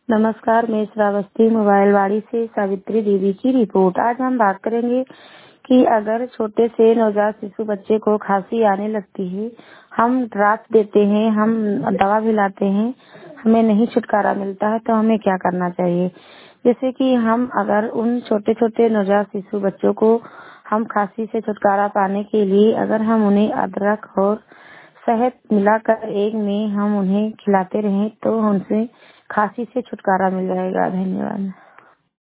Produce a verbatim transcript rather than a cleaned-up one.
नमस्कार, मैं श्रावस्ती मोबाइलवाड़ी से सावित्री देवी की रिपोर्ट। आज हम बात करेंगे कि अगर छोटे से नवजात शिशु बच्चे को खांसी आने लगती है, हम ड्राप्स देते हैं, हम दवा भी लाते हैं, हमें नहीं छुटकारा मिलता है तो हमें क्या करना चाहिए। जैसे कि हम अगर उन छोटे छोटे नवजात शिशु बच्चों को हम खांसी से छुटकारा पाने के लिए अगर हम उन्हें अदरक और शहद मिलाकर एक में हम उन्हें खिलाते रहें तो उनसे खांसी से छुटकारा मिल जाएगा। धन्यवाद।